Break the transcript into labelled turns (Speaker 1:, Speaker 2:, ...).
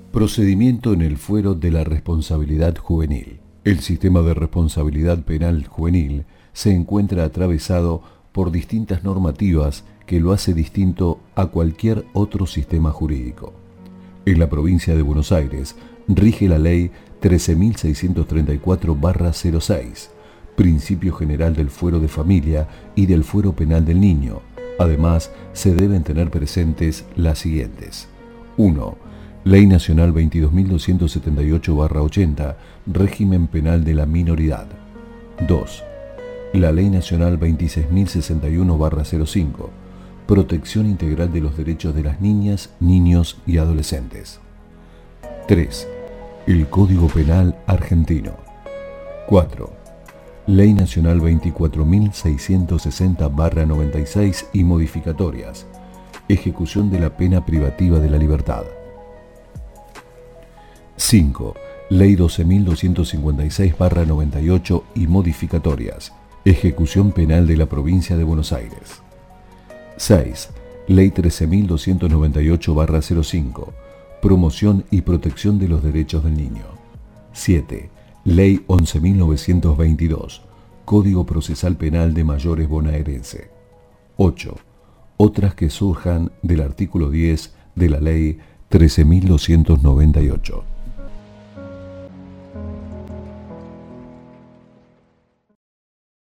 Speaker 1: Procedimiento en el fuero de la responsabilidad juvenil. El sistema de responsabilidad penal juvenil se encuentra atravesado por distintas normativas que lo hace distinto a cualquier otro sistema jurídico. En la provincia de Buenos Aires rige la Ley 13.634/06, Principio General del Fuero de Familia y del Fuero Penal del Niño. Además, se deben tener presentes las siguientes. 1. Ley Nacional 22.278/80, Régimen Penal de la Minoridad. 2. La Ley Nacional 26.061/05, Protección Integral de los Derechos de las Niñas, Niños y Adolescentes. 3. El Código Penal Argentino. 4. Ley Nacional 24.660/96 y modificatorias. Ejecución de la pena privativa de la libertad. 5. Ley 12.256/98 y modificatorias. Ejecución penal de la provincia de Buenos Aires. 6. Ley 13.298/05. Promoción y protección de los derechos del niño. 7. Ley 11.922. Código Procesal Penal de Mayores Bonaerense. 8. Otras que surjan del artículo 10 de la Ley 13.298.